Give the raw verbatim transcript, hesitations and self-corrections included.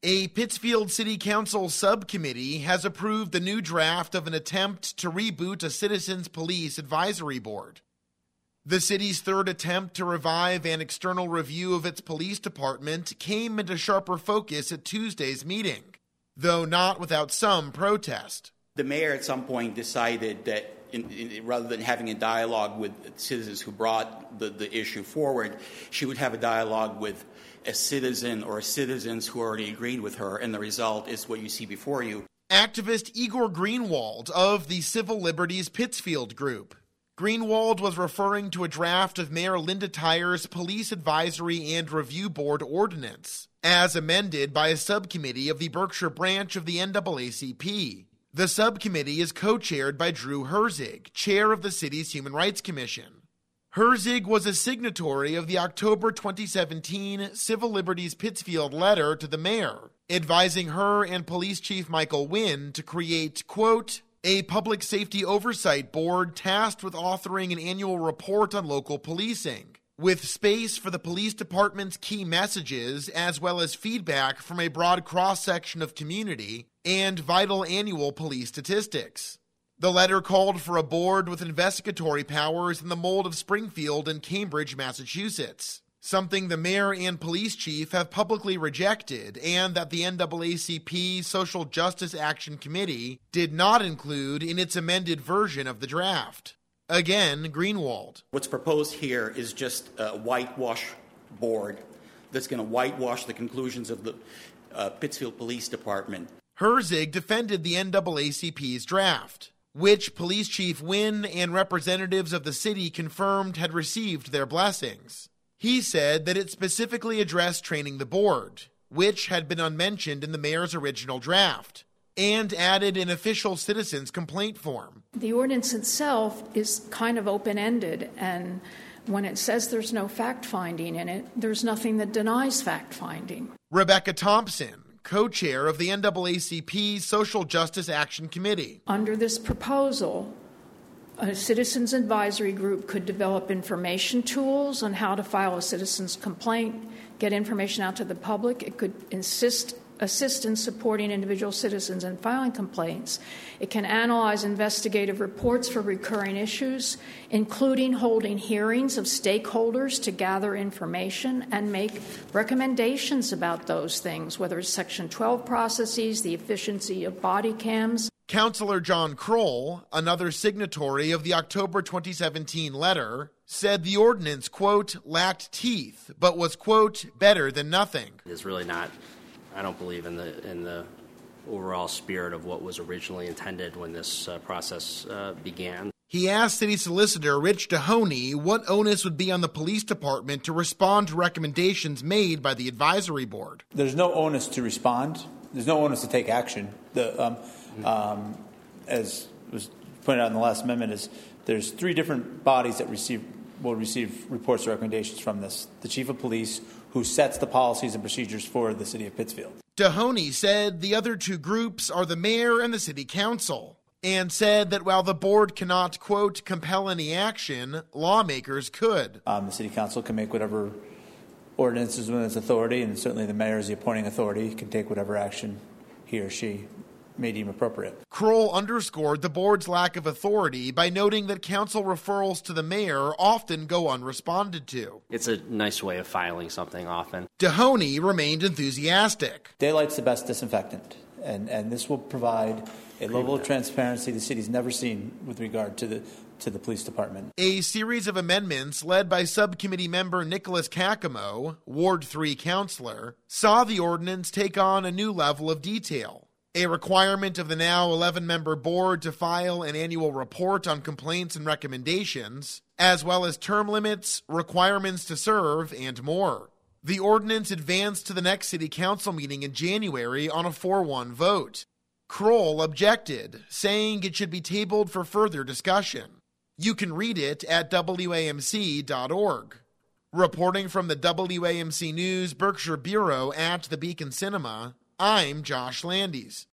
A Pittsfield City Council subcommittee has approved the new draft of an attempt to reboot a Citizens Police Advisory Board. The city's third attempt to revive an external review of its police department came into sharper focus at Tuesday's meeting, though not without some protest. The mayor at some point decided that in, in, rather than having a dialogue with citizens who brought the, the issue forward, she would have a dialogue with a citizen or citizens who already agreed with her, and the result is what you see before you. Activist Igor Greenwald of the Civil Liberties Pittsfield Group. Greenwald was referring to a draft of Mayor Linda Tyer's Police Advisory and Review Board ordinance, as amended by a subcommittee of the Berkshire branch of the N double A C P. The subcommittee is co-chaired by Drew Herzig, chair of the city's Human Rights Commission. Herzig was a signatory of the October twenty seventeen Civil Liberties Pittsfield letter to the mayor, advising her and Police Chief Michael Wynn to create, quote, a public safety oversight board tasked with authoring an annual report on local policing, with space for the police department's key messages as well as feedback from a broad cross-section of community and vital annual police statistics. The letter called for a board with investigatory powers in the mold of Springfield and Cambridge, Massachusetts, something the mayor and police chief have publicly rejected and that the N double A C P Social Justice Action Committee did not include in its amended version of the draft. Again, Greenwald. What's proposed here is just a whitewash board that's going to whitewash the conclusions of the uh, Pittsfield Police Department. Herzig defended the N double A C P's draft, which Police Chief Wynn and representatives of the city confirmed had received their blessings. He said that it specifically addressed training the board, which had been unmentioned in the mayor's original draft, and added an official citizen's complaint form. The ordinance itself is kind of open-ended, and when it says there's no fact-finding in it, there's nothing that denies fact-finding. Rebecca Thompson, co-chair of the N double A C P Social Justice Action Committee. Under this proposal, a citizens advisory group could develop information tools on how to file a citizen's complaint, get information out to the public. It could insist, assist in supporting individual citizens in filing complaints. It can analyze investigative reports for recurring issues, including holding hearings of stakeholders to gather information and make recommendations about those things, whether it's Section twelve processes, the efficiency of body cams. Councilor John Kroll, another signatory of the October twenty seventeen letter, said the ordinance, quote, lacked teeth, but was, quote, better than nothing. It's really not, I don't believe in the in the overall spirit of what was originally intended when this uh, process uh, began. He asked City Solicitor Rich Dehoney what onus would be on the police department to respond to recommendations made by the advisory board. There's no onus to respond. There's no onus to take action. The um, Um, as was pointed out in the last amendment, is there's three different bodies that receive will receive reports or recommendations from this. The chief of police, who sets the policies and procedures for the city of Pittsfield. Dehoney said the other two groups are the mayor and the city council, and said that while the board cannot, quote, compel any action, lawmakers could. Um, the city council can make whatever ordinances within its authority, and certainly the mayor is the appointing authority, can take whatever action he or she may deem appropriate. Kroll underscored the board's lack of authority by noting that council referrals to the mayor often go unresponded to. It's a nice way of filing something often. Dehoney remained enthusiastic. Daylight's the best disinfectant, and, and this will provide a level of transparency the city's never seen with regard to the to the police department. A series of amendments led by subcommittee member Nicholas Kakamo, Ward three councilor, saw the ordinance take on a new level of detail. A requirement of the now eleven-member board to file an annual report on complaints and recommendations, as well as term limits, requirements to serve, and more. The ordinance advanced to the next city council meeting in January on a four one vote. Kroll objected, saying it should be tabled for further discussion. You can read it at W A M C dot org. Reporting from the W A M C News Berkshire Bureau at the Beacon Cinema, I'm Josh Landis.